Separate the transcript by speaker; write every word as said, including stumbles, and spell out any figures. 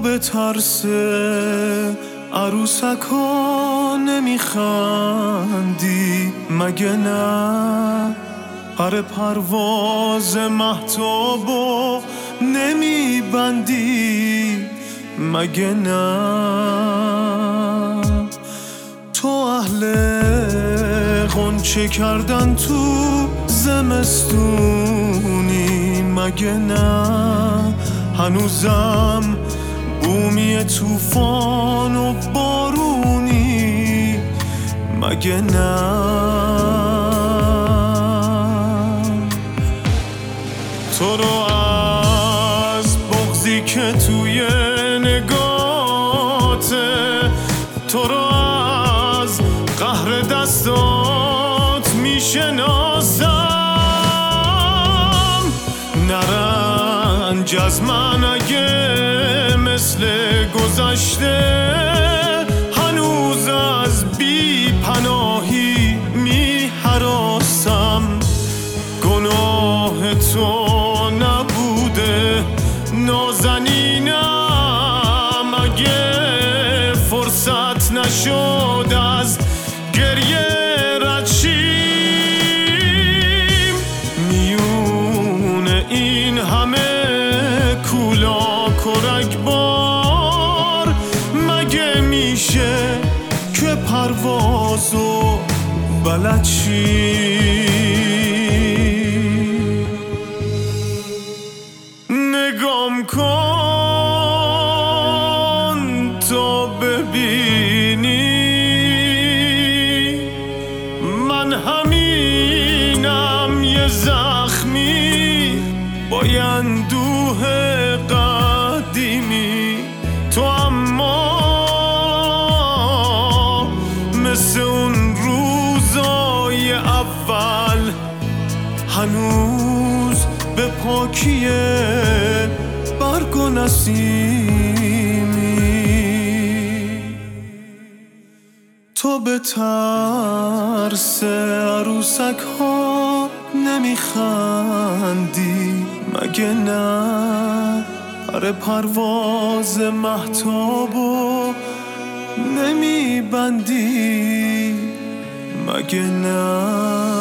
Speaker 1: به ترس عروسکا نمیخندی مگه نه؟ پر پرواز مهتابو نمیبندی مگه نه؟ تو اهل غنچه کردن تو زمستونی مگه نه؟ هنوزم بومی طوفان و بارونی مگه نه؟ تو رو از بغضی که توی نگاته، تو رو از قهر دستات میشناسم. نرنج از من اگه مثل گذشته هنوز از بی پناهی می هراسم. گناه تو نبوده نازنینم، اگه فرصت نشد از گریه رد شیم. میونه این همه کولاک و رگبار مگه میشه که پروازو بلد شیم؟ نگام کن تا ببینی من همینم، یه زخمی با اندوه قدیمی. تو اما مثل اون روزای اول هنوز به پاکی برگ و نسیمی. تو به ترس عروسک ها نمیخندی مگه نه؟ پر پرواز مهتابو نمیبندی مگه نه؟